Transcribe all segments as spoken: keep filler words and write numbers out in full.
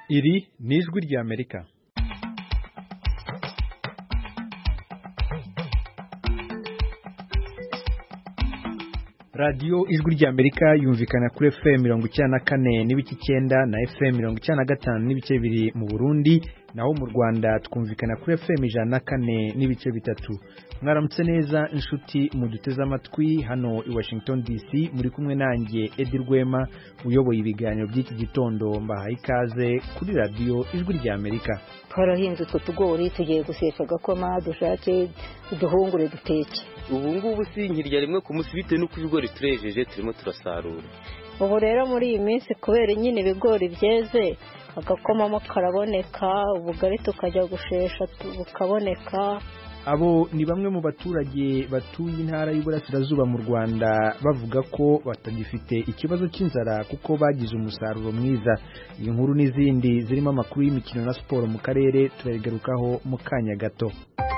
Iri ni ijwi ry'Amerika. Radio ijwi ry'Amerika yumvikana kuri F M mirongo icyenda na kane n'ibice icyenda na F M mirongo icyenda na gatanu n'ibice bibiri mu Burundi, naho mu Rwanda twumvikana kuri F M ijana na kane n'ibice bitatu. Mwaramutse neza inshuti muduteze amatwi hano i Washington D C, muri kumwe nanjye Edi Rwema uyoboye ibiganiro by'iki gitondo. Mbahaye ikaze kuri radio ijwi ry'Amerika. Twarahinze utwo tugori tugiye gusesha gakoma dushace uduhungure duteke. Ubu ngubu sinkirya rimwe ku munsi bite nuko ibigori turejeje turimo turasarura. Ubu rero muri iyi minsi kubera nyine ibigori byeze agakomamo karaboneka, ubugari tukajya gushesha bukaboneka. Abo ni bamwe mu baturage batuye intara y'Iburasirazuba mu Rwanda bavuga ko batagifite ikibazo cy'inzara kuko bagize umusaruro mwiza. Iyi nkuru n'izindi zirimo amakuru y'imikino na siporo mu karere turayigarukaho mu kanya gato.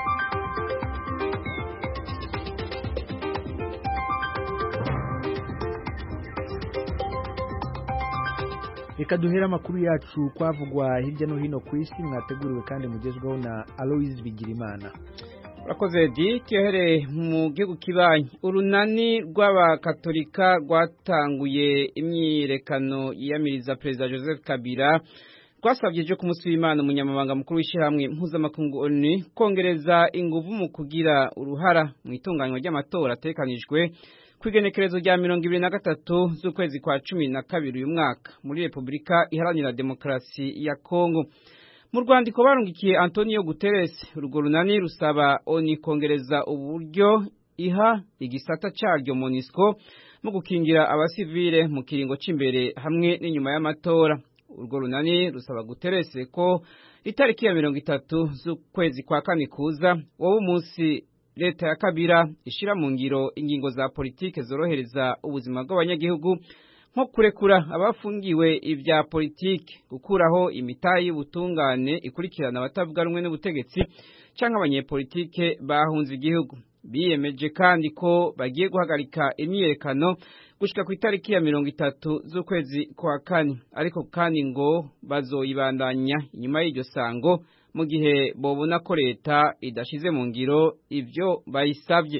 Reka duhera amakuru yacu kwavugwa hirya no hino ku isi, mwateguriwe kandi mugezweho na Aloise Bigirimana. Urakoze di cyohere mu gihugu kibanyi. Urunani rw'abakatolika rwatanguye imyirekano yiyamiriza Perezida Joseph Kabila, rwasabye ejo ku munsi w'Imana umunyamabanga mukuru w'ishyirahamwe mpuzamakungu O N U kongereza ingufu mu kugira uruhara mu itunganywa ry'amatora atekanijwe kwigenekerezo rya mirongo ibiri na gatatu z'ukwezi kwa cumi na kabiri uyu mwaka muri Repubulika Iharanira Demokarasi ya Kongo. Mu Rwandiko barungikiye Antonio Guterres, urwo runani rusaba O N U kongereza uburyo iha igisata cyaryo MONUSCO mu gukingira abasivile mu kiringo c'imbere hamwe n'inyuma y'amatora. Urwo runani rusaba Guterres ko itariki ya mirongo itatu z'ukwezi kwa kane kuza wowe umunsi leta ya Kabila ishira mu ngiro ingingo za politike zorohereza ubuzima bw'abanyagihugu, nko kurekura abafungiwe ibya politike, gukuraho imitayi y'ubutungane ikurikirana abatavuga rumwe n'ubutegetsi cyangwa abanyepolitike bahunze igihugu. Biyemeje kandi ko bagiye guhagarika imyiyerekano gushika ku itariki ya mirongo itatu z'ukwezi kwa kane, ariko kandi ngo bazoyibandanya inyuma y'iryo sango mu gihe bobona ko leta idashize mu ngiro ivyo bayisabye.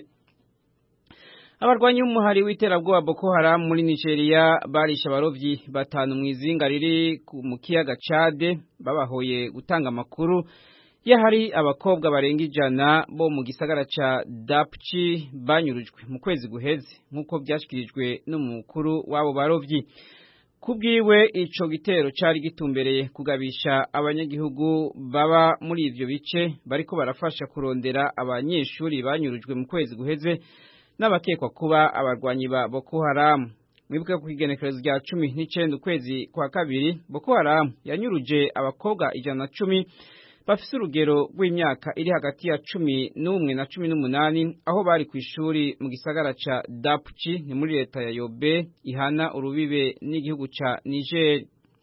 Abarwanyi b'umuhari w'iterabwoba Boko Haram muri Nigeria barisha abarovyi batanu mu izinga riri mu kiyaga Chad, babahoye gutanga amakuru yahari abakobwa barenga ijana bo mu gisagara ca Dapchi banyurujwe mu kwezi guheze, nk'uko byashikirijwe n'umukuru w'abo barovyi. Kubwiwe ico gitero cari gitumbereye kugabisha abanyagihugu baba muri ivyo bice bariko barafasha kurondera abanyeshuri banyurujwe mu kwezi guheze n'abakekwa kuba abarwanyi ba Boko Haram. Mwibuke ku igenekerezo rya cumi n'icenda ukwezi kwa kabiri, Boko Haram yanyuruje abakobwa ijana na cumi bafise urugero rw'imyaka iri hagati ya cumi n'umwe na cumi n'umunani, aho bari ku ishuri mu gisagara ca Dapchi ni muri leta ya Yobe ihana urubibe n'igihugu ca Niger.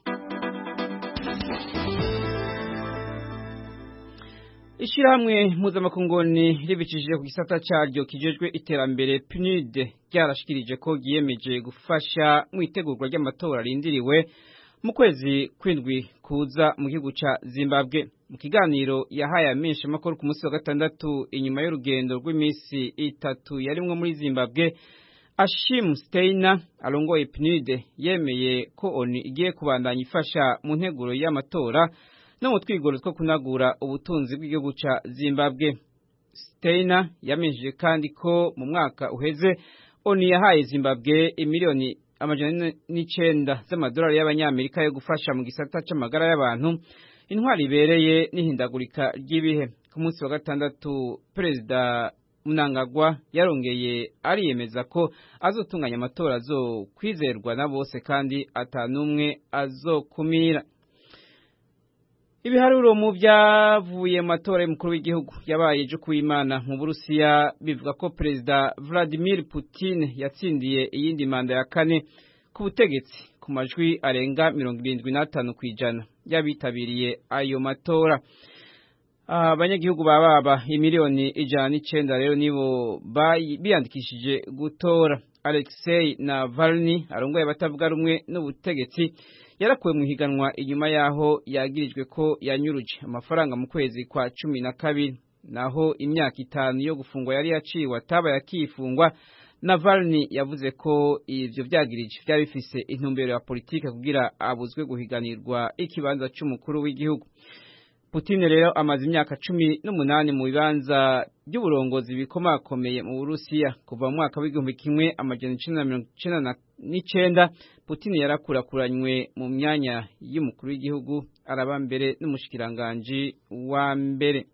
Ishirahamwe mpuzamakungu ribicishije ku gisata cyaryo kijejwe iterambere P N U D ryarashikirije ko giyemeje gufasha mu itegurwa ry'amatora rindiriwe mu kwezi kwindwi kuza mu gihugu ca Zimbabwe. Mu kiganiro yahaye amenshi makuru ku munsi wa gatandatu inyuma y'urugendo rw'iminsi itatu yarimwe muri Zimbabwe, Ashim Steiner arongoye P N U D yemeye ko O N U igiye kubandanya ifasha mu nteguro y'amatora no mu twigoro two kunagura ubutunzi bw'igihugu ca Zimbabwe. Steiner yamenyesheje kandi ko mu mwaka uheze O N U yahaye Zimbabwe imiliyoni amajana n'icenda z'amadolari y'abanyamerika yo gufasha mu gisata c'amagara y'abantu, intwari ibereye n'ihindagurika ry'ibihe. Ku munsi wa gatandatu Perezida Mnangagwa yarongeye ariyemeza ko azotunganya amatora zo kwizerwa na bose kandi atanumwe azokumira. Ibiharuro mu byavuye mu matora y'umukuru w'igihugu yabaye ejo kuw'Imana mu Burusiya bivuga ko Perezida Vladimir Putin yatsindiye iyindi manda ya kane ku butegetsi ku majwi arenga mirongo irindwi n'atanu kw'ijana y'abitabiriye ayo matora. Abanyagihugu bababa imiliyoni ijana n'icenda rero nibo biyandikishije gutora. Alexei Navalny arongoye abatavuga rumwe n'ubutegetsi yarakuwe mu higanwa inyuma yaho yagirijwe ko yanyuruje amafaranga mu kwezi kwa cumi na kabiri naho imyaka itanu yo gufungwa yari yaciwe atabaye akifungwa. Navalny yavuze ko ivyo vyagirije vyari bifise intumbero ya politike kugira abuzwe guhiganirwa ikibanza c'umukuru w'igihugu. Putin rero amaze imyaka cumi n'umunani mu bibanza by'uburongozi bikomakomeye mu Burusiya kuva mu mwaka w'igihumbi kimwe amajana icenda na mirongo icenda n'icenda. Putin yarakurakuranywe mu myanya y'umukuru w'igihugu araba mbere n'umushikiranganje wa mbere.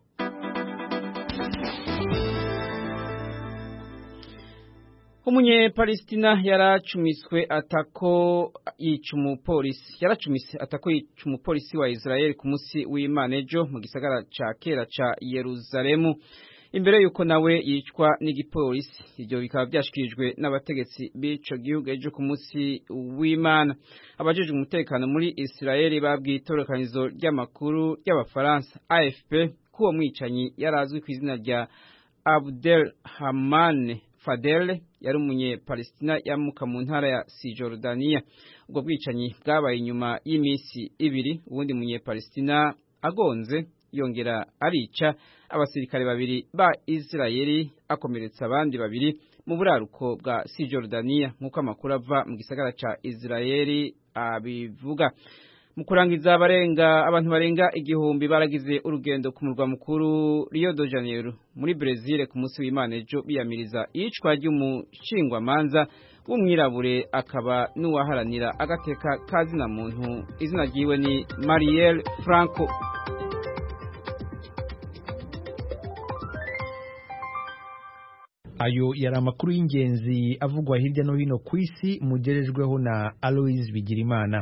Umunye Palestina yaracumiswe atako yica umupolisi yaracumise atako yica umupolisi wa Israel ku munsi w'Imana ejo mu gisagara ca kera ca Yerusalemu imbere yuko nawe yicwa n'igipolisi. Ibyo bikaba byashikirijwe n'abategetsi b'ico gihugu ejo ku munsi w'Imana. Abajejwe umutekano muri Israel babwiye itorokanizo ry'amakuru y'Abafaransa A F P ko uwo mwicanyi yarazwi ku izina rya Abdel Haman Fadel yari umunye Palestina yamuka mu ntara ya Cisjordania. Ubwo bwicanyi bwabaye inyuma y'imisi ibiri ubundi munye Palestina agonze yongera arica abasirikare babiri ba Israeli akomeretsa abandi babiri mu buraruko bwa Cisjordania nk'uko amakuru ava mu gisagara ca Israeli abivuga. Mu kurangiza barenga abantu barenga igihumbi baragize urugendo ku murwa mukuru Rio de Janeiro muri Brazil ku munsi w'Imana ejo biyamiriza icwa ry'umushingwamanza w'umwirabure akaba n'uwaharanira agateka kazina muntu izina ryiwe ni Marielle Franco. Ayo yari amakuru y'ingenzi avugwa hirya no hino ku isi mugerejweho na Aloise Bigirimana.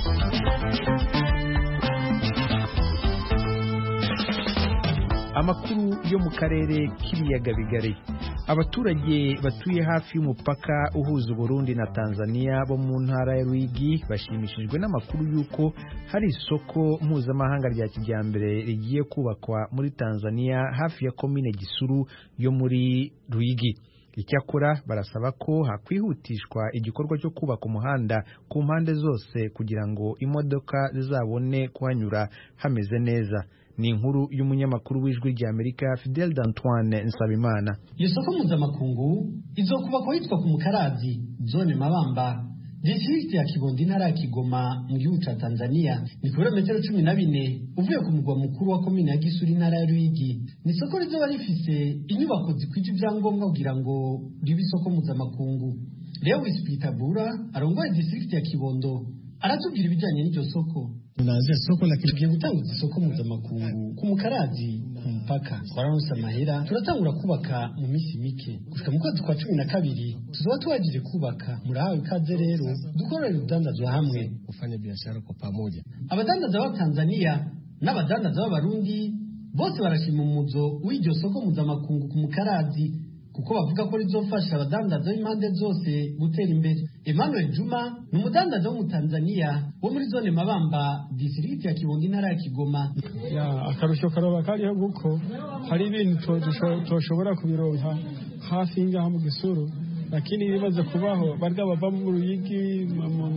Amakuru yo mu karere k'ibiyaga bigari. Abaturage batuye hafi y'umupaka uhuza Burundi na Tanzania bo mu ntara ya Ruyigi bashimishijwe n'amakuru yuko hari isoko mpuzamahanga rya kijyambere rigiye kubakwa muri Tanzania hafi ya komine Gisuru yo muri Ruyigi. Icyakora barasaba ko hakwihutishwa igikorwa cyo kubaka umuhanda ku mpande zose kugira ngo imodoka zizabone kuhanyura hameze neza. Ni inkuru y'umunyamakuru w'ijwi rya Amerika Fidel d'Antoine Nsabimana. Iyo soko mpuzamakungu izokubakwa hitwa ku Mukarazi zone Mabamba district ya Kibondo intara ya Kigoma mu gihugu ca Tanzania. Ni kilometero cumi na bine uvuye ku mugwa mukuru wa komine ya Gisuru intara ya Ruyigi. Ni isoko rizoba rifise inyubako zikwije ibyangombwa kugira ngo ribe isoko mpuzamakungu. Lewis Pitabura arongoye district ya Kibondo aratubwira ibijyanye n'iryo soko. Tunaanze soko la kigiye gutanguza isoko mpuzamakungu ku Mukarazi ku mpaka twaronse amahera turatangura kubaka mu misi mike gushika mu kwezi kwa cumi na kabiri tuzoba tuwagije kubaka murahawe ikaze rero dukorera urudandazwa hamwe kufanya biashara kwa pamoja. Abadandaza ba Tanzania n'abadandaza b'Abarundi bose barashima umuzo w'iryo soko mpuzamakungu ku Mukarazi kuko bavuga ko rizofasha abadandaza b'impande zose gutera imbere. Emmanuel Juma ni umudandaza wo mu Tanzania wo muri zone Mabamba district ya Kibondo intara ya Kigoma. Ya akarusho karoba kariho guko hari ibintu toshobora kubironka hafi ngaha mu Gisuru, lakini bibaze kubaho barya bava mu Ruyigi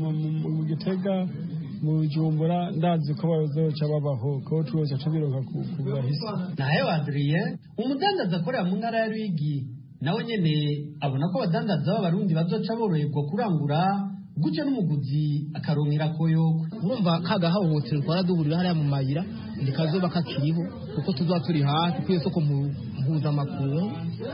mu Gitega mu Jumbura ndazi ko bazoca babaho ko tuzoca tubironka ku bahisi. Nayo Adrien umudandaza akorera mu ntara ya Ruyigi nawe nyene abona ko abadandaza b'Abarundi bazoca boroherwa kurangura gutyo n'umuguzi akaronkera koyo. Urumva kaga hahohoterwa twaraduburira hariya mu mayira ndikazoba kakiriho kuko tuzoba turi hafi ku isoko mpuzamakungu.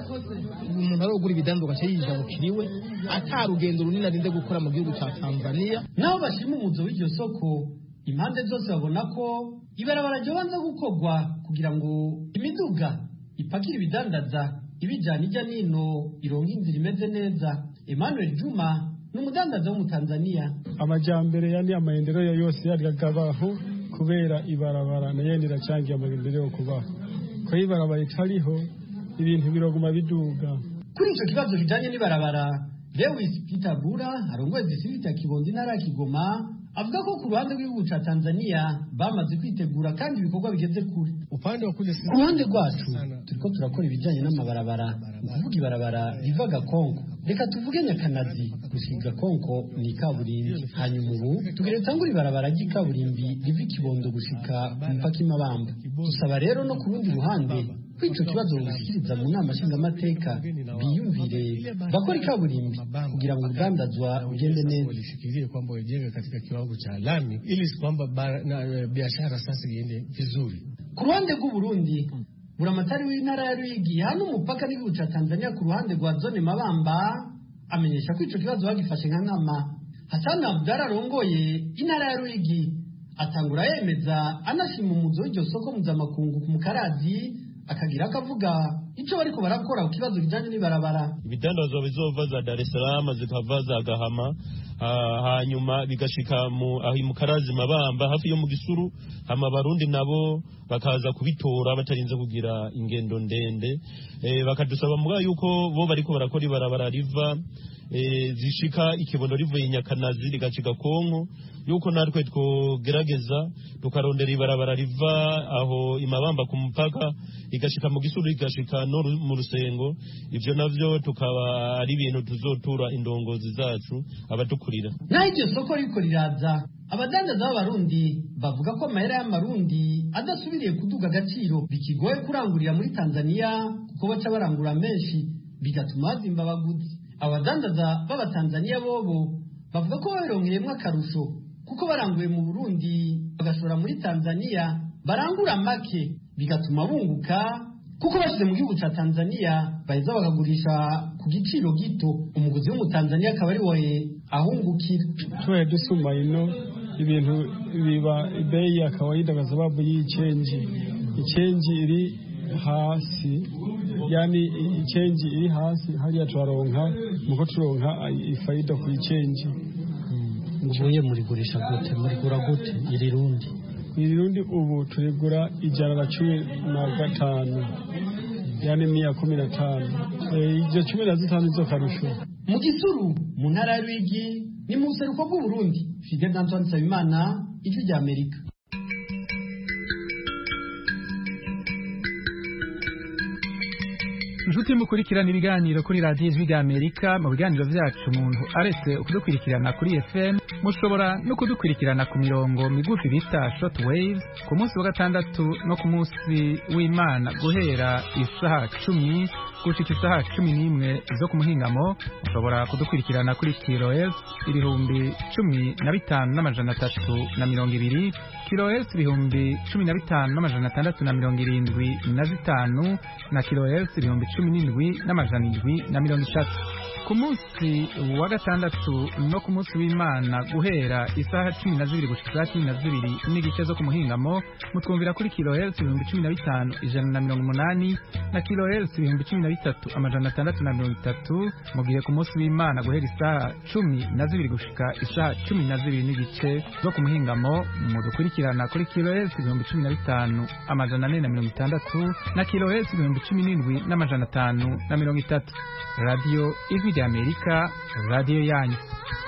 Umuntu arogura ibidandaza gace yijabukiriwe atarugendo runini arinde gukora mu gihugu ca Tanzania. Naho bashima umuzo w'iryo soko impande zose babona ko ibarabara ryobanza gukorwa kugira ngo imiduga ipakira ibidandaza ibijyana ijya nino ironka inzira imeze neza. Emmanuel Juma ni umudandaza wo mu Tanzania. Amajyambere yani amaendeleo yose yaragabaho kubera ibarabara na yene iracyangiye amaendeleo kubaho ko ibarabara itariho ibintu biroguma biduga. Kuri icyo kibazo kijanye n'ibarabara Lewis Pitabura arongoye district ya Kibondo intara ya Kigoma avuga ko ku ruhande rw'igihugu ca Tanzania bamaze kwitegura kandi ibikorwa bigeze kure. Upande wa kule ku ruhande rwacu turiko turakora ibijanye n'amabarabara, kuvuga ibarabara riva Gakonko, reka tuvuge Nyakanazi gushika Gakonko ni kaburimbi, hanyuma ubu tugire tangura ibarabara ry'ikaburimbi riva Kibondo gushika mpaka Imabamba. Dusaba rero no ku rundi ruhande kwico kibazo bishikiriza mu nama nshingamateka biyumvire bakora ikaburimbi kugira ngo urugandazwa ugende neza, lishikilie kwamba wajenge katika kiwango cha lami ili kwamba biashara sasa iende vizuri. Ku ruhande rw'u Burundi buramatari w'intara ya Ruyigi hano umupaka n'igihugu ca Tanzania ku ruhande rwa zone Mabamba amenyesha ko ico kibazo bagifashe nka nkama. Hassan Abdara rongoye intara ya Ruyigi atangura yemeza anashima umuzo w'iryo soko mpuzamakungu ku Mukarazi, akagira akavuga ico bariko barakora ku kibazo bijanye n'ibarabara. Ibidandazwa bizova za Dar es Salaam zikava za Gahama, hanyuma bigashika mu aho Mukarazi Mabamba hafi yo mu Gisuru, hama Barundi nabo bakaza kubitora batarinze kugira ingendo ndende. E, bakadusaba muga yuko bo bariko barakora ibarabara riva e, zishika Ikibondo rivuye Nyakanazi rigashika Konko, yuko natwe twogerageza tukarondera ibarabara riva aho Imabamba ku mupaka igashika mu Gisuru igashika no mu Rusengo. Ivyo navyo tukaba ari ibintu tuzotura indongozi zacu abatukurira. Na iryo soko riko riraza, abadandaza b'Abarundi bavuga ko amahera y'Amarundi adasubiriye kuduga agaciro bikigoye kurangurira muri Tanzania kuko baca barangura menshi bigatuma bazimba abaguzi. Abadandaza b'Abatanzania bobo bavuga ko barongeremwe akarusho kuko baranguye mu Burundi bagashora muri Tanzania barangura make bigatuma bunguka kuko bashize mu gihugu ca Tanzania baheza bakagurisha ku giciro gito, umuguzi w'umutanzania akaba ari we ahungukira. Tuwe dusuma ino ibintu biba bei ya kawaida kwa sababu hii change change iri hasi, yani change iri hasi hali twaronka muko turonka ifaida ku change. Muye muri gurisha gute muri gura gute iri rundi iri rundi ubu turigura ijana na cumi na gatanu, yani mia kumi na tano. Ije cumi na zitanu zo karusho. Mu Gisuru mu ntara ya Ruyigi ni mu seruko bw'u Burundi. Fidel Antoine Nsabimana, Ijwi rya Amerika. Nshuti mukurikirana ibiganiro kuri radiyo Ijwi rya Amerika, mu biganiro vyacu umuntu aretse kudukurikirana kuri F M mushobora no kudukurikirana ku mirongo migufi bita short waves ku munsi wa gatandatu no ku munsi w'Imana guhera isaha cumi gushika isaha cumi n'imwe zo ku muhingamo. Mushobora kudukurikirana kuri kilohertz ibihumbi cumi na bitanu n'amajana atatu na mirongo ibiri, kilohertz ibihumbi cumi na bitanu n'amajana atandatu na mirongo irindwi na zitanu na kilohertz ibihumbi cumi n'indwi n'amajana indwi na mirongo itatu. Ku munsi wa gatandatu no ku munsi w'Imana guhera isaha cumi na zibiri gushika cumi na zibiri n'igice zo ku muhingamo mutwumvira kuri kilohertz ibihumbi cumi na bitanu ijana na mirongo umunani na kilohertz ibihumbi cumi na bitatu amajana atandatu na mirongo itatu, mu gihe ku munsi w'Imana guhera isaha cumi na zibiri gushika isaha cumi na zibiri n'igice zo ku muhingamo mudukurikirana kuri kilohertz ibihumbi cumi na bitanu amajana ane na mirongo itandatu na kilohertz ibihumbi cumi n'indwi n'amajana atanu na mirongo itatu. Radio Ijwi rya Amerika, radio yanyu.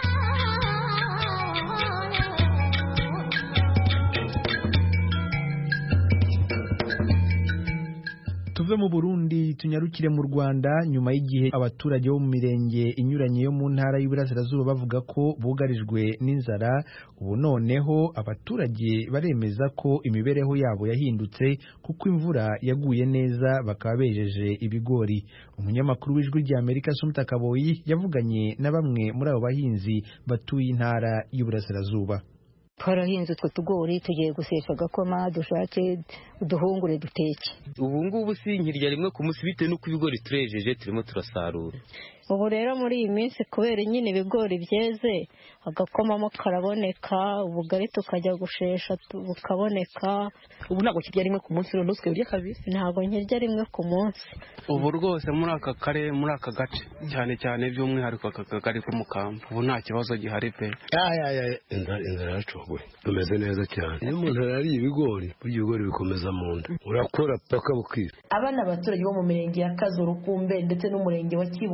Tuve mu Burundi tunyarukire mu Rwanda nyuma y'igihe abaturage bo mu mirenge inyuranye yo mu ntara y'Iburasirazuba bavuga ko bugarijwe n'inzara. Ubu noneho abaturage baremeza ko imibereho yabo yahindutse kuko imvura yaguye neza bakaba bejeje ibigori. Umunyamakuru w'Ijwi rya Amerika Sumta Kaboyi yavuganye na bamwe muri abo bahinzi batuye intara y'Iburasirazuba. Twarahinze utwo tugori tugiye gusesha agakoma dushake uduhungure duteke. Ubu ngubu sinkirya rimwe ku munsi bitewe n'uko ibigori turejeje turimo turasarura. Ubu rero muri iyi minsi kubera nyine ibigori byeze agakomamo karaboneka, ubugari tukajya gushesha bukaboneka. Ubu ntabwo kirya rimwe ku munsi rero twebwe kabisa. Ntabwo nkirya rimwe ku munsi. Ubu rwose muri aka kare muri aka gace cyane cyane by'umwihariko aka kagari k'Umukamba ubu nta kibazo gihari pe. Ya ya ya inzara inzara yacogwe tumeze neza cyane. Iyo umuntu yari ibigori buryo ibigori bikomeza mu nda urakora paka bukira. Abana abaturage bo mu mirenge ya Kazo, Rukumbe ndetse n'umurenge wa Kibungo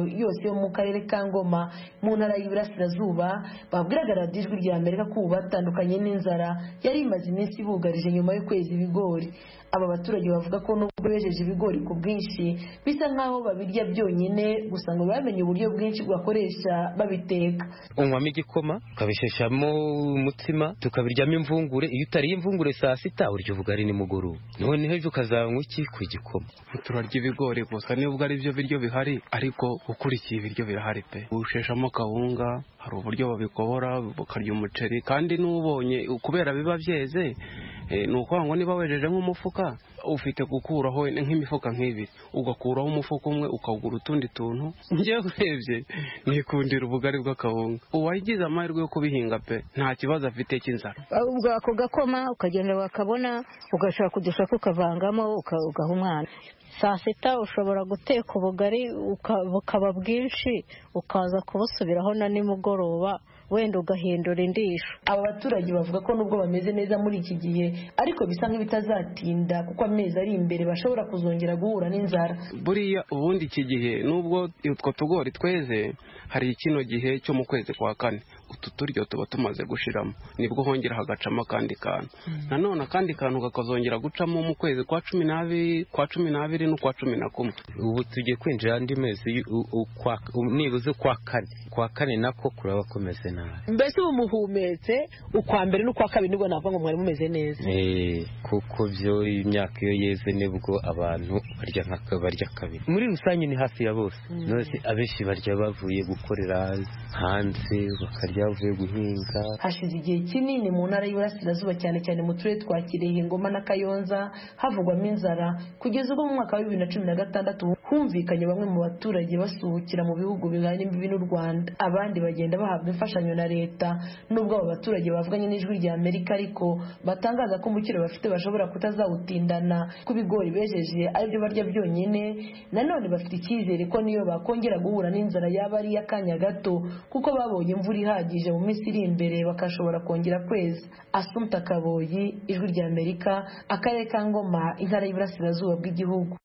miryango yose yo mu karere ka Ngoma mu ntara y'Iburasirazuba babwiraga radiyo Ijwi rya Amerika ko ubu batandukanye n'inzara yari imaze iminsi ibugarije nyuma yo kweza ibigori. Aba baturage bavuga ko nubwo bejeje ibigori ku bwinshi bisa nkaho babirya byonyine, gusa ngo bamenye uburyo bwinshi bwakoresha babiteka. Unywamo igikoma ukabisheshamo umutsima tukabiryamo imvungure, iyo utariye imvungure saa sita urya ubugari nimugoroba, none hejo ukazanywa iki ku gikoma. Turarya ibigori gusa nubwo ari byo biryo bihari, ariko ukurikiye ibiryo birahari pe. Usheshamo kawunga, hari uburyo babikobora bakarya umuceri, kandi n'ubonye kubera biba byeze ni uko ngo niba wejeje nk'umufuka ufite gukuraho nk'imifuka nk'ibiri, ugakuraho umufuka umwe ukagura utundi tuntu. Njye urebye nikundira ubugari bw'akawunga. Uwagize amahirwe yo kubihinga pe nta kibazo afite cy'inzara. Ubwo ako gakoma ukagenda wakabona ugashaka udushaka ukavangamo ugaha umwana. Saa sita ushobora guteka ubugari bukaba bwinshi ukaza kubusubiraho na nimugoroba wenda ugahindura indisho. Aba baturage bavuga ko nubwo bameze neza muri iki gihe ariko bisa nk'ibitazatinda kuko amezi ari imbere bashobora kuzongera guhura n'inzara. Buriya ubundi iki gihe nubwo utwo tugori tweze, hari kino gihe cyo mu kwezi kwa kane utu turyo tuba tumaze gushiramo, nibwo hongera hagacamo akandi kantu. Nanone akandi kantu kakazongera gucamo mu kwezi kwa cumi n'abiri kwa cumi n'abiri no kwa cumi na kumwe. Ubu tugiye kwinjira andi mezi nibuze kwa kane kwa kane nako kuraba komeze nabi. Mbese ubu muhumetse ukwa mbere n'ukwa kabiri nibwo navuga ngo mwari mumeze neza. Eh kuko byo imyaka iyo yeze nibwo abantu barya nkaka barya kabiri. Muri rusange ni hafi ya bose. Mm. Nose abeshi barya bavuye gukorera hanze bakarya bavuye guhinga. Hashize igihe kinini mu ntara y'Iburasirazuba cyane cyane mu turere twa Kirehe, Ngoma na Kayonza havugwamo inzara, kugeza ubwo mu mwaka wa bibiri na cumi na gatandatu humvikanye bamwe mu baturage basuhukira mu bihugu bihana imbibi n'u Rwanda, abandi bagenda bahabwa imfashanyo na leta. Nubwo abo baturage bavuganye n'Ijwi rya Amerika ariko batangaza ko umukiro bafite bashobora kutazawutindana, ku bigori bejeje aribyo barya byonyine. Nanone bafite icyizere ko niyo bakongera guhura n'inzara yaba ari y'akanya gato kuko babonye imvura ihagije mu minsi iri imbere bakashobora kongera kweza. Assumpta Kaboyi, Ijwi rya Amerika, akarere ka Ngoma, intara y'Iburasirazuba bw'igihugu.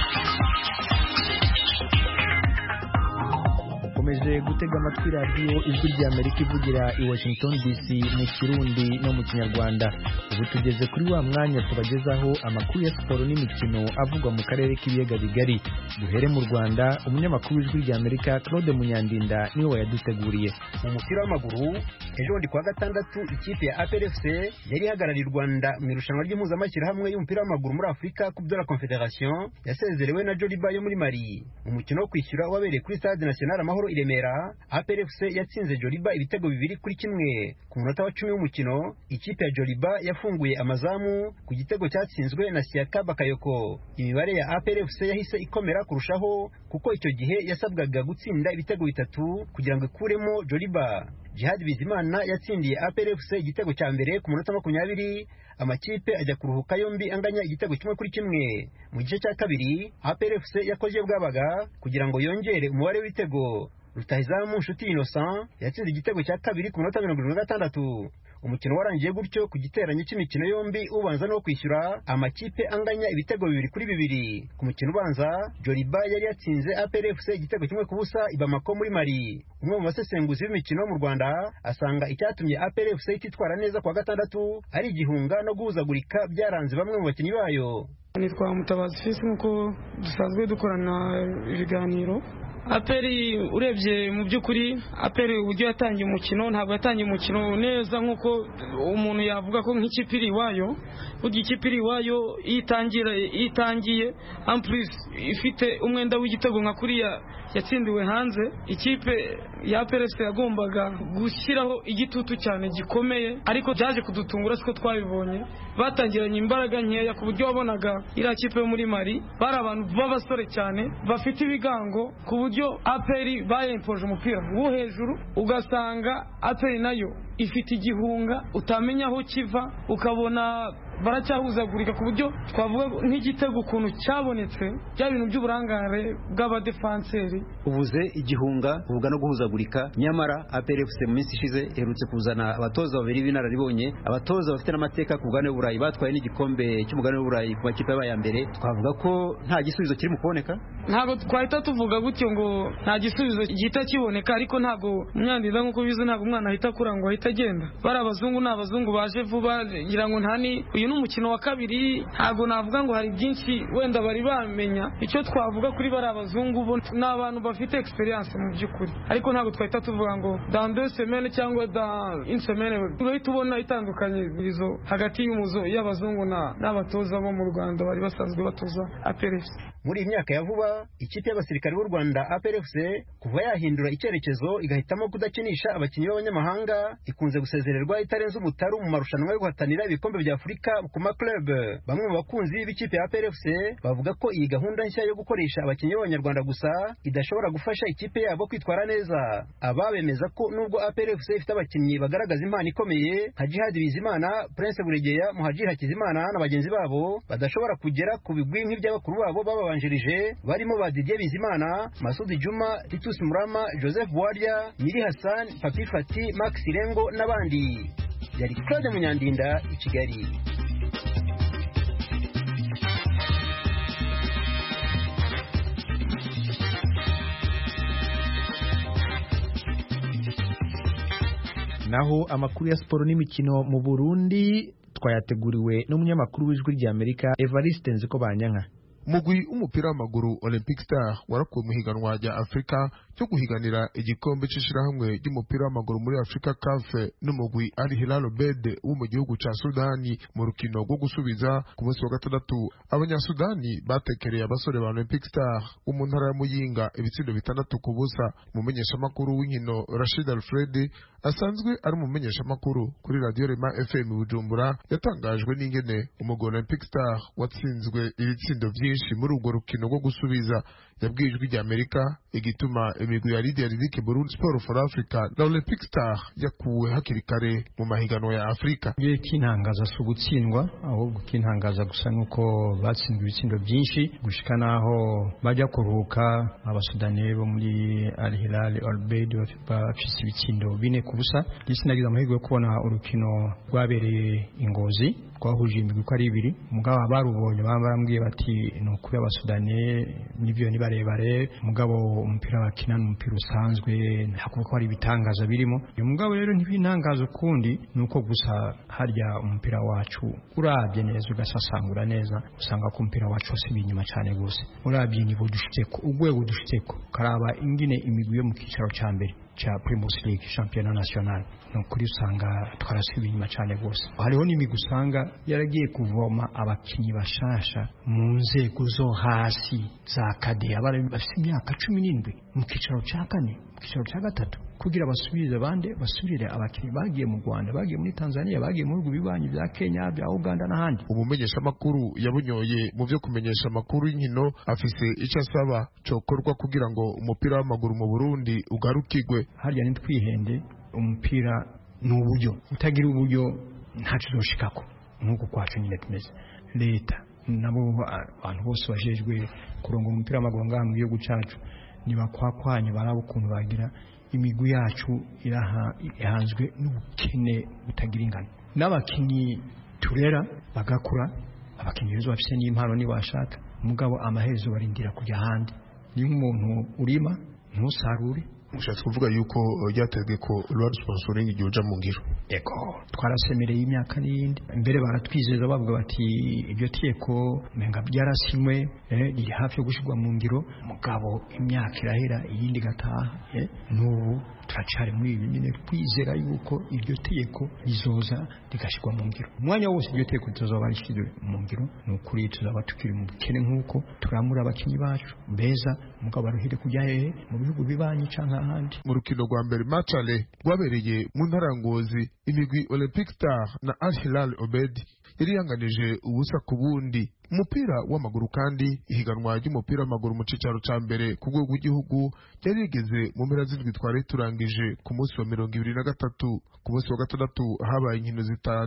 Mukomeje gutega amatwi radiyo Ijwi rya Amerika ivugira i Washington D C mu Kirundi no mu Kinyarwanda. Ubu tugeze kuri wa mwanya tubagezaho amakuru ya siporo n'imikino avugwa mu karere k'ibiyaga bigari. Duhere mu Rwanda, umunyamakuru w'Ijwi rya Amerika Claude Munyandinda niwe wayaduteguriye. Mu mupira w'amaguru, ejo ndi kwa gatandatu ikipe ya A P R F C yari ihagarariye u Rwanda mu irushanwa ry'impuzamashyirahamwe y'umupira w'amaguru muri Afurika Coupe de la Confédération yasezerewe na Joliba yo muri Mali. Umukino wo kwishyura wabereye kuri Stade National Amahoro i Remera, A P R F C yatsinze Joliba ibitego bibiri kuri kimwe. Ku munota wa cumi w'umukino, ikipe ya Joliba yafunguye amazamu ku gitego cyatsinzwe na Siaka Bakayoko. Imibare ya A P R F C yahise ikomera kurushaho kuko icyo gihe yasabwaga gutsinda ibitego bitatu kugira ngo ikuremo Joliba. Jihad Bizimana yatsindiye A P R F C igitego cya mbere ku munota makumyabiri, amakipe ajya kuruhuka yombi anganya igitego kimwe kuri kimwe. Mu gice cya kabiri, A P R F C yakoze bwabaga kugira ngo yongere umubare w'ibitego. Rutahizamu Nshuti Innocent yatsinze igitego cya kabiri ku munota mirongo irindwi na gatandatu. Umukino warangiye gutyo ku giteranyo cy'imikino yombi ubanza no kwishyura, amakipe anganya ibitego bibiri kuri bibiri. Ku mukino ubanza, Joliba yari yatsinze A P R F C igitego kimwe ku busa i Bamako muri Mali. Umwe mu basesenguzi b'imikino mu Rwanda asanga icyatumye A P R F C ititwara neza kwa gatandatu ari igihunga no guhuzagurika byaranze bamwe mu bakinnyi bayo. Nitwa Mutabazi Fils nk'uko dusanzwe dukorana ibiganiro. Aperi urebye mu by'ukuri Aperi uburyo yatangiye umukino ntabwo yatangiye umukino neza nk'uko umuntu yavuga ko nk'ikipe iri iwayo. Burya ikipe iri iwayo itangira itangiye amplis ifite umwenda w'igitego nka kuriya yatsindiwe hanze, ikipe ya A P R F C yagombaga gushyiraho igitutu cyane gikomeye, ariko byaje kudutungura siko twabibonye. Batangiranye imbaraga nkeya ku buryo wabonaga iriya kipe yo muri Mali bari abantu b'abasore cyane bafite ibigango ku buryo A P R bayempoje umupira wo hejuru, ugasanga A P R nayo ifite igihunga utamenya aho kiva, ukabona baracyahuzagurika ku buryo twavuga nk'igitego ukuntu cyabonetse bya bintu by'uburangare bw'abadefanseri. Ubuze igihunga uvuga no guhuzagurika, nyamara A P R F C mu minsi ishize iherutse kuzana abatoza babiri b'inararibonye, abatoza bafite n'amateka ku mugabane w'Uburayi, batwaye n'igikombe cy'umugabane w'Uburayi ku makipe yabaye ya mbere. Twavuga ko nta gisubizo kiri mu kuboneka. Ntabwo twahita tuvuga gutyo ngo nta gisubizo gihita kiboneka, ariko ntabwo Munyandinda nk'uko bizi ntabwo umwana ahita akura ngo ahita agenda. Bari abazungu ni abazungu baje vuba, ngira ngo nta ni uyu ni umukino wa kabiri, ntabwo navuga ngo hari byinshi wenda bari bamenya. Icyo twavuga kuri bari abazungu bo ni abantu bafite experience mu by'ukuri, ariko ntabwo twahita tuvuga ngo dans deux semaines cyangwa dans une semaine uhita ubona itandukanye izo hagati y'umuzo y'abazungu n'abatoza bo mu Rwanda bari basanzwe batoza A P R F C. Muri iyi myaka ya vuba ikipe y'abasirikare b'u Rwanda A P R F C kuva yahindura icyerekezo igahitamo kudakinisha abakinnyi b'abanyamahanga, ikunze gusezererwa itarenze umutaru mu marushanwa yo guhatanira ibikombe bya Afurika ku ma club. Bamwe mu bakunzi b'ikipe ya A P R F C bavuga ko iyi gahunda nshya yo gukoresha abakinnyi b'abanyarwanda gusa idashobora gufasha ikipe yabo kwitwara neza. Aba bemeza ko nubwo A P R F C ifite abakinnyi bagaragaza impano ikomeye nka Djihad Bizimana, Prince Buregeya, Muhadjili Hakizimana na bagenzi babo, badashobora kugera ku bigwi nk'iby'abakuru babo bababanjirije barimo ba Didier Bizimana, Masudi Juma, Titus Murama, Joseph Bwarya, Miri Hassan, Papi Fati, Max Sirengo n'abandi. Yari Claude Munyandinda i Kigali. Naho amakuru ya siporo n'imikino mu Burundi twayateguriwe n'umunyamakuru w'Ijwi ry'Amerika Evariste Nzikobanyanka. Mugwi umupira w'amaguru Olympic Star warakuwe mu higanwa rya Afrika cyo guhiganira igikombe c'ishirahamwe ry'umupira w'amaguru muri Afrika C A F n'umugwi Al Hilal Obed wo mu gihugu ca Sudani mu rukino rwo gusubiza ku munsi wa gatandatu. Abanyasudani batekereye abasore ba Olympic Star wo mu ntara ya Muyinga ibitsindo bitandatu ku busa. Umumenyesha makuru w'inkino Rashid Alfred asanzwe ari umumenyesha makuru kuri Radio Rema F M Bujumbura yatangajwe n'ingene umugwi Olympic Star watsinzwe ibitsindo byinshi muri urwo rukino rwo gusubiza. Yabwiye Ijwi ry'Amerika igituma imigwi ya Lydia Ridike Burundi Sport for Africa na Olympic Star yakuwe hakiri kare mu mahiganwa ya Afrika. Ye kintangaza su gutsindwa, ahubwo kintangaza gusa nuko batsinzwe ibitsindo byinshi gushika naho bajya kuruhuka. Abasudani bo muri Al Hilal Obed bafise ibitsindo bine ku busa. Gisinagiza amahirwe yo kubona urukino rwabereye Ingozi twahuje imigwi ko ari ibiri, mugabo barubonye barambwiye bati nuko abasudani nivyo ni barebare, mugabo umupira bakina n'umupira usanzwe ntakuvuga ko ari bitangaza birimo. Uyu mugabo rero ntibintangaza ukundi nuko gusa harya umupira wacu urabye neza ugasasangura neza usanga ko umupira wacu wasibiye inyuma cyane gose. Urabye nibo dushiteko ugwego dushiteko karaba ingine imigwi yo mu kicaro ca mbere cha Primus League Championnat National nukuri usanga twarasubiye inyuma cyane gose. Hariho n'imigwi usanga yaragiye kuvoma abakinyi bashasha mu nzego zo hasi za kade abari bafite imyaka cumi n'indwi mu kicaro ca kane mu kicaro ca gatatu kugira basubirize bande basubirire abakinyi bagiye mu Rwanda, bagiye muri Tanzania, bagiye mu bihugu bibanyi bya Kenya, bya Uganda n'ahandi. Umumenyesha makuru yabunyoye mu byo kumenyesha makuru y'inkino afise icyo asaba cokorwa kugira ngo umupira w'amaguru mu Burundi ugarukigwe. Harya nitwihende umupira n'uburyo utagira uburyo ntacu zoshikako nkuko kwacu nyine tumeze. Leta nabo abantu bose bajejwe kurongo umupira w'amaguru ngaha mu gihugu cacu nibakwakwanye barabo ukuntu bagira imigwi yacu irahanzwe n'ubukene butagira ingano. N'abakinyi turera bagakura, abakinyi bezo bafise n'impano ni bashaka, mugabo amaherezo barindira kujya handi. Ni nk'umuntu urima ntusarure. Ushatse kuvuga yuko ryatezwe ko rwa sponsoring igihuja mu ngiro. Eko twarasemereye imyaka n'indi mbere baratwizeza bavuga bati ibyo tieko menga byarasimwe eh riri hafi yo gushirwa mu ngiro, mugabo imyaka irahera iyindi gataha eh n'ubu turacari muri ibi nyine twizera yuko iryo tieko rizoza rigashirwa mu ngiro. Umwanya wose iryo tieko tuzoba rishidwe mu ngiro n'ukuri tuzaba tukiri mu bukene nkuko turamura abakinyi bacu beza, mugabo baruhire kujya hehe mu bihugu bibanyi canka ahandi. Mu rukino rwa mbere Machale rwabereye mu ntara Ngozi, imigwi Olympic Star na Al Hilal Obed yari yanganije ubusa ku bundi. Umupira w'amaguru kandi ihiganwa ry'umupira w'amaguru mu cicaro ca mbere ku rwego rw'igihugu yari yigeze mu mpera z'indwi twari turangije ku munsi wa mirongo ibiri na gatatu. Ku munsi wa gatandatu habaye inkino zitanu.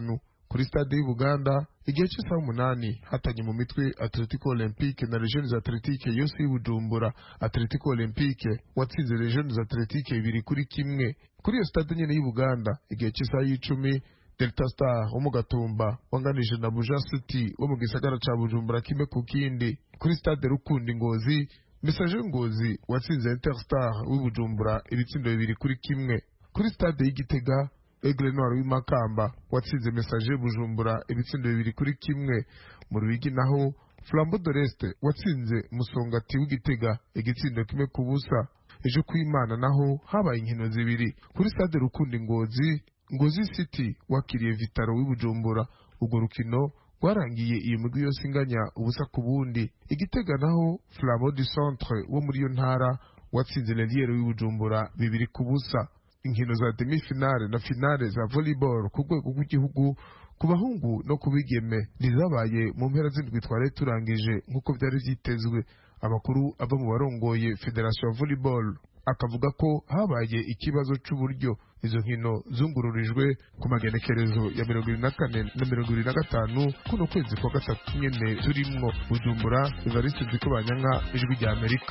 kuri stade y'Ubuganda igihe cy'isaha umunani hatanye mu mitwe Atletico Olympique na Regions Athletique yose y'Ubujumbura. Atletico Olympique watsinze Regions Athletique ibiri kuri kimwe. Kuri iyo stade nyene y'Ubuganda igihe cy'isaha y'icumi Delta Star wo mu Gatumba wanganije na Buja City wo mu gisagara ca Bujumbura kimwe ku kindi. Kuri stade Rukundi Ngozi Messager Ngozi watsinze Interstar w'Ubujumbura ibitsindo bibiri kuri kimwe. Kuri stade y'Igitega Aigle Noir w'Imakamba watsinze Messager Bujumbura ibitsindo bibiri kuri kimwe. Mu Ruyigi naho Flambeau de l'Est watsinze Musongati w'Igitega igitsindo kimwe ku busa. Ejo kw'Imana naho habaye inkino zibiri. Kuri stade Rukundi Ngozi Ngozi City wakiriye Vitaro w'Ibujumbura. Urwo rukino rwarangiye iyo migwi yose inganya ubusa ku bundi. Igitega naho Flambeau du Centre wo muri iyo ntara watsinze Leliere w'Ibujumbura bibiri ku busa. Inkino za demi-finale na finale za volleyball ku rwego rw'igihugu ku bahungu no ku bigeme nizabaye mu mpera z'indwi twari turangije nk'uko byari vyitezwe. Amakuru ava mu barongoye Federation ya Volleyball akavuga ko habaye ikibazo c'uburyo izo nkino zungururijwe ku magenekerezo ya mirongo ibiri na kane na mirongo ibiri na gatanu kuno kwezi kwa gatatu nyene turimwo. Bujumbura, Evariste Nzikobanyanka, Ijwi rya Amerika.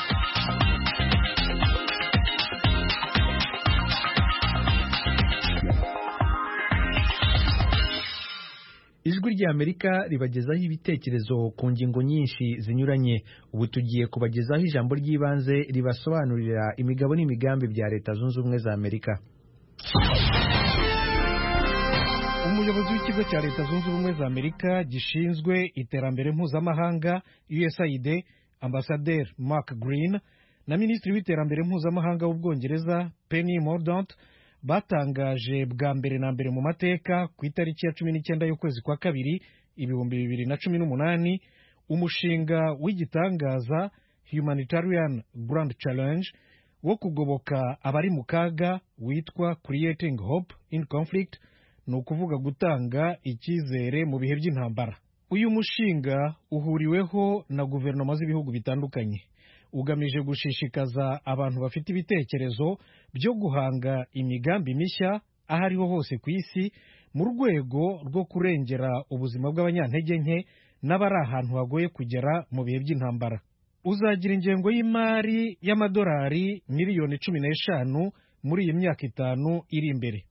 Ijwi rya Amerika ribagezaho ibitekerezo ku ngingo nyinshi zinyuranye. Ubu tugiye kubagezaho ijambo ry'ibanze ribasobanurira imigabo n'imigambi bya Leta Zunze Ubumwe za Amerika. Umuyobozi w'ikigo cya Leta Zunze Ubumwe za Amerika gishinzwe iterambere mpuzamahanga U S A I D, Ambassadeur Mark Green, na Minisitiri w'iterambere mpuzamahanga w'Ubwongereza Penny Mordaunt batangaje bwa mbere na mbere mu mateka ku itariki ya cumi n'icyenda y'ukwezi kwa kabiri ibihumbi bibiri na cumi n'umunani umushinga w'igitangaza Humanitarian Grand Challenge wo kugoboka abari mu kaga witwa Creating Hope in Conflict, ni ukuvuga gutanga icyizere mu bihe by'intambara. Uyu mushinga uhuriweho na guverinoma z'ibihugu bitandukanye, ugamije gushishikaza abantu bafite ibitekerezo byo guhanga imigambi mishya aho ariho hose ku isi mu rwego rwo kurengera ubuzima bw'abanyantege nke n'abari ahantu hagoye kugera mu bihe by'intambara. Uzagira ingengo y'imari y'amadolari miliyoni cumi n'eshanu muri iyi myaka itanu iri imbere.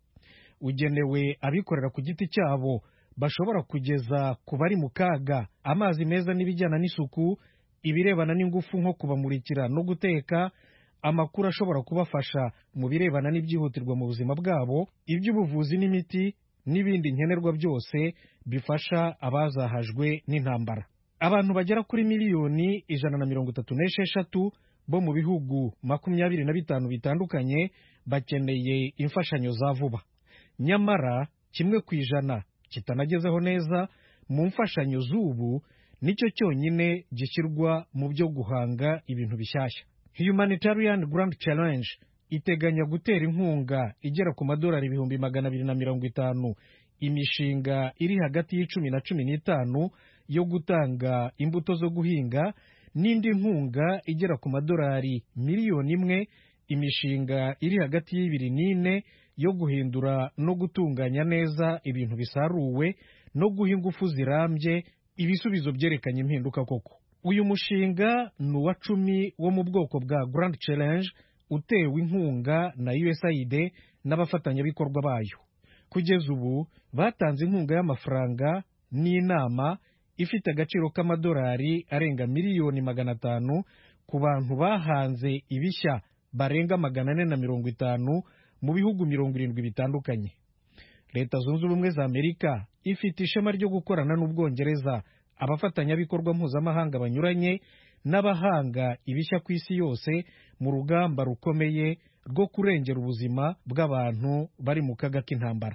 Ugenewe abikorera ku giti cyabo bashobora kugeza ku bari mu kaga amazi meza n'ibijyana n'isuku, ibirebana n'ingufu nko kubamurikira no guteka, amakuru ashobora kubafasha mu birebana n'ibyihutirwa mu buzima bwabo, iby'ubuvuzi n'imiti n'ibindi nkenerwa byose bifasha abazahajwe n'intambara. Abantu bagera kuri miliyoni ijana na mirongo itatu n'esheshatu bo mu bihugu makumyabiri na bitanu bitandukanye bakeneye imfashanyo za vuba. Nyamara kimwe ku ijana kitanagezeho neza mu mfashanyo z'ubu nicyo cyonyine gishyirwa mu byo guhanga ibintu bishyashya. Humanitarian Grand Challenge iteganya gutera inkunga igera ku madolari ibihumbi magana abiri na mirongo itanu imishinga iri hagati y'icumi na cumi n'itanu yo gutanga imbuto zo guhinga, n'indi nkunga igera ku madolari miliyoni imwe imishinga iri hagati y'ibiri n'ine yo guhindura no gutunganya neza ibintu bisaruwe no guha ingufu zirambye ibisubizo byerekanye impinduka koko. Uyu mushinga ni uwa cumi wo mu bwoko bwa Grand Challenge utewe inkunga na U S A I D n'abafatanyabikorwa bayo. Kugeza ubu batanze inkunga y'amafaranga n'inama ifite agaciro k'amadolari arenga miliyoni magana atanu ku bantu bahanze ibishya barenga magana ane na mirongo itanu mu bihugu mirongo irindwi bitandukanye. Leta Zunze Ubumwe za Amerika ifite ishema ryo gukorana n'Ubwongereza, abafatanyabikorwa mpuzamahanga banyuranye n'abahanga ibishya ku isi yose mu rugamba rukomeye rwo kurengera ubuzima bw'abantu bari mu kaga k'intambara.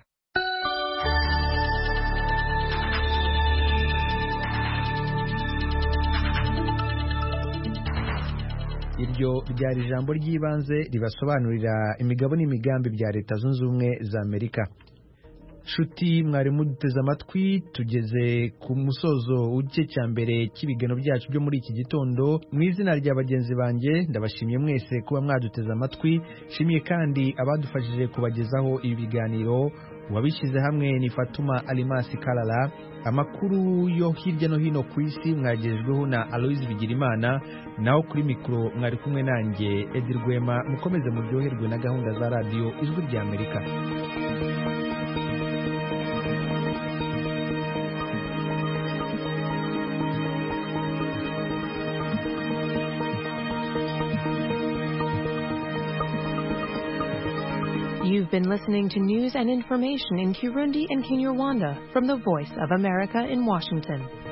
Iryo ryari ijambo ry'ibanze ribasobanurira imigabo n'imigambi bya Leta Zunze Ubumwe za Amerika. Shuti mwari muduteze amatwi, tugeze ku musozo w'igice cya mbere cy'ibigano byacu byo muri iki gitondo. Mu izina rya bagenzi banjye ndabashimiye mwese kuba mwaduteze amatwi. Shimiye kandi abadufashije kubagezaho ibi biganiro, uwabishyize hamwe ni Fatuma Alimasi Kalala. Amakuru yo hirya no hino ku isi mwagejejweho na Aloise Bigirimana, naho kuri mikoro mwari kumwe nanjye Edi Rwema. Mukomeze muryoherwe na gahunda za radiyo Ijwi rya Amerika. You've been listening to news and information in Kirundi and Kinyarwanda from the Voice of America in Washington.